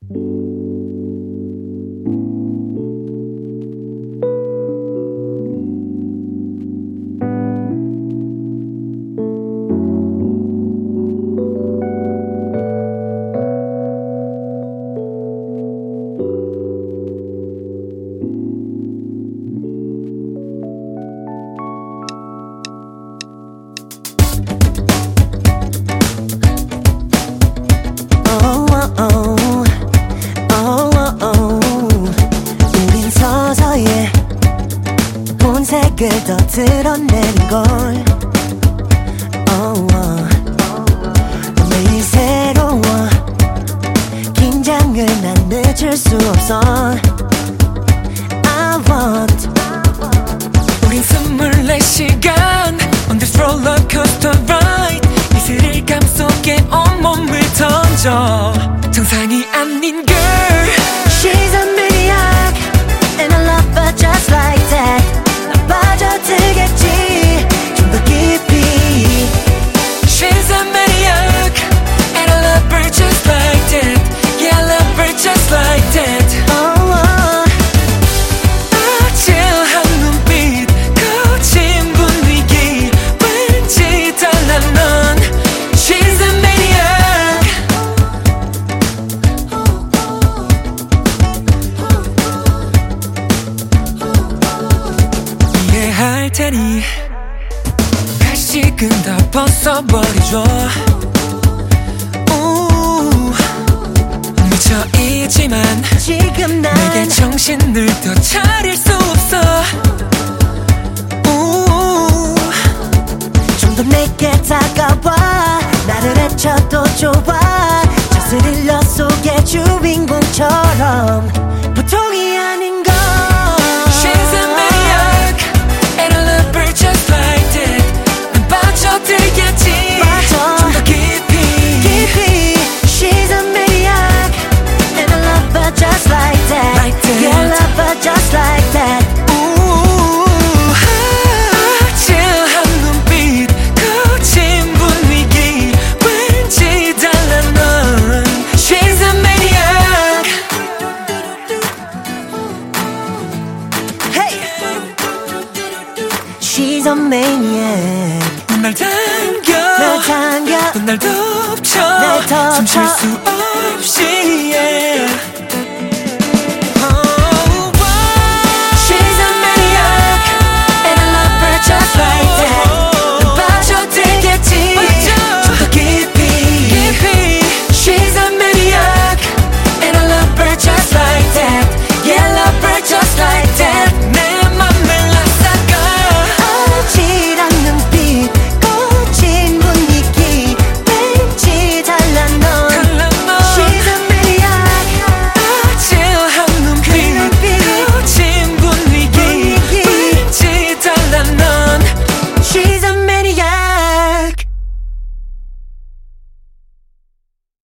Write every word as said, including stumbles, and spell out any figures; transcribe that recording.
색을 더 드러내는 걸 oh, oh. 매일 새로워 긴장을 난 늦출 수 없어 I want 우린 스물네 시간 On this roller coaster ride 이 스릴감 속에 온몸을 던져 정상이 아닌 girl She's a maniac And I love her just like that 빠져들겠지 좀 더 깊이 She's a maniac And I love her just like that Yeah I love her just like that oh, oh. 아찔한 눈빛 거친 분위기 왠지 달라 넌 She's a maniac 이해할 테니 다시금 다 벗어버려줘 우 미쳐있지만 지금 난 내게 정신을 더 차릴 수 없어 좀 더 내게 다가와 나를 해쳐도 좋아 저 스릴러 속의 주인공처럼 보통이 아닌 걸 She's a maniac And I love her just like that 난 빠져들겠지 좀 더 깊이 깊이 She's a maniac And I love her just like that, like that. Yeah I love her just like that 아찔한 눈빛 거친 분위기 왠지 달라 넌 She's a maniac Hey She's a maniac 날 당겨 날 당겨 또 날 덮쳐 날 덮쳐 숨 쉴 수